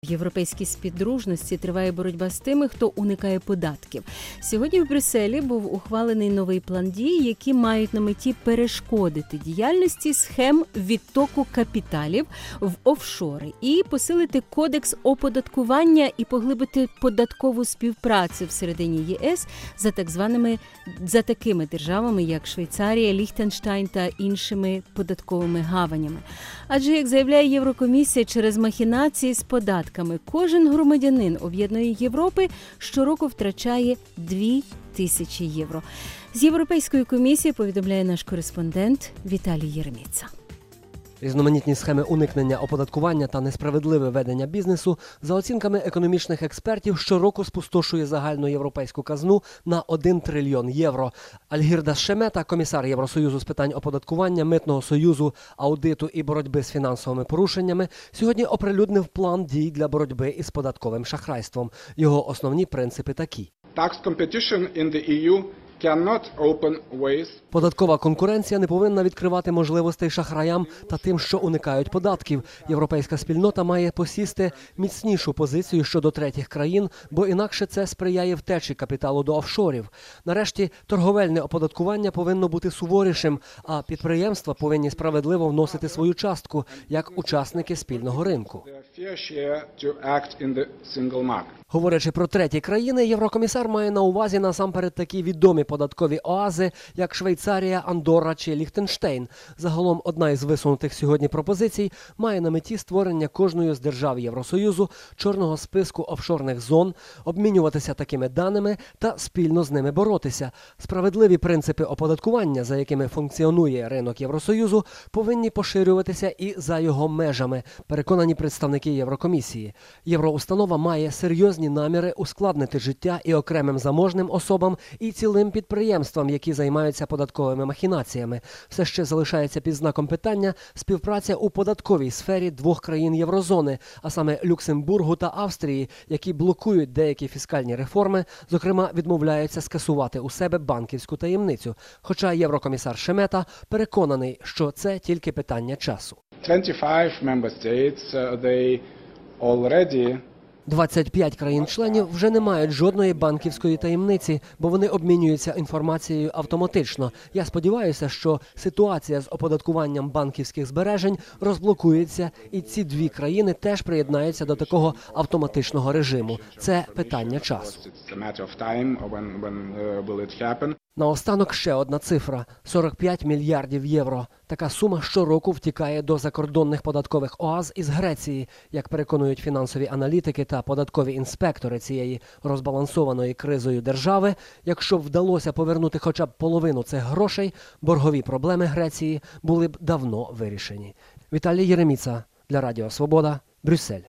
В європейській співдружності триває боротьба з тими, хто уникає податків. Сьогодні в Брюсселі був ухвалений новий план дій, які мають на меті перешкодити діяльності схем відтоку капіталів в офшори і посилити кодекс оподаткування і поглибити податкову співпрацю всередині ЄС за такими державами, як Швейцарія, Ліхтенштайн та іншими податковими гаванями. Адже, як заявляє Єврокомісія, через махінації з податками кожен громадянин Об'єднаної Європи щороку втрачає 2000 євро. З Європейської комісії повідомляє наш кореспондент Віталій Єреміца. Різноманітні схеми уникнення оподаткування та несправедливе ведення бізнесу, за оцінками економічних експертів, щороку спустошує загальну європейську казну на 1 трильйон євро. Альгірдас Шемета, комісар Євросоюзу з питань оподаткування, митного союзу, аудиту і боротьби з фінансовими порушеннями, сьогодні оприлюднив план дій для боротьби із податковим шахрайством. Його основні принципи такі. Податкова конкуренція не повинна відкривати можливостей шахраям та тим, що уникають податків. Європейська спільнота має посісти міцнішу позицію щодо третіх країн, бо інакше це сприяє втечі капіталу до офшорів. Нарешті, торговельне оподаткування повинно бути суворішим, а підприємства повинні справедливо вносити свою частку, як учасники спільного ринку. Говорячи про треті країни, єврокомісар має на увазі насамперед такі відомі податкові оази, як Швейцарія, Андорра чи Ліхтенштейн. Загалом одна із висунутих сьогодні пропозицій має на меті створення кожної з держав Євросоюзу чорного списку офшорних зон, обмінюватися такими даними та спільно з ними боротися. Справедливі принципи оподаткування, за якими функціонує ринок Євросоюзу, повинні поширюватися і за його межами, переконані представники Єврокомісії. Євроустанова має серйозні наміри ускладнити життя і окремим заможним особам, і цілим підприємствам, які займаються податковими махінаціями. Все ще залишається під знаком питання співпраця у податковій сфері двох країн Єврозони, а саме Люксембургу та Австрії, які блокують деякі фіскальні реформи, зокрема відмовляються скасувати у себе банківську таємницю. Хоча єврокомісар Шемета переконаний, що це тільки питання часу. 25 країн-членів вже не мають жодної банківської таємниці, бо вони обмінюються інформацією автоматично. Я сподіваюся, що ситуація з оподаткуванням банківських збережень розблокується, і ці дві країни теж приєднаються до такого автоматичного режиму. Це питання часу. Наостанок ще одна цифра – 45 мільярдів євро. Така сума щороку втікає до закордонних податкових оаз із Греції, як переконують фінансові аналітики та податкові інспектори цієї розбалансованої кризою держави. Якщо б вдалося повернути хоча б половину цих грошей, боргові проблеми Греції були б давно вирішені. Віталій Єреміца для Радіо Свобода, Брюссель.